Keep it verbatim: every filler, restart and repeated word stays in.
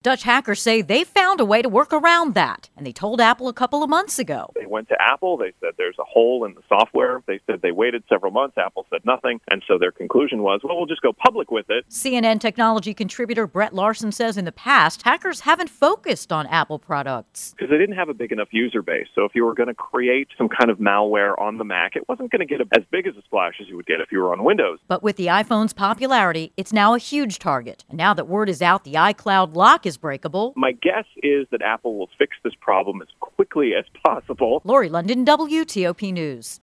Dutch hackers say they found a way to work around that, and they told Apple a couple of months ago. They went to Apple. They said there's a hole in the software. They said they waited several months. Apple said nothing. And so their conclusion was, well, we'll just go public with it. C N N technology contributor Brett Larson says in the past, hackers haven't focused on Apple products. Because they didn't have a big enough user base. So if you were going to create some kind of malware on the Mac, it wasn't going to get as big as a splash as you would get if you were on Windows. But with the iPhone's popularity, it's now a huge target. And now that word is out the iCloud lock is breakable. My guess is that Apple will fix this problem as quickly as possible. Lori London, W T O P News.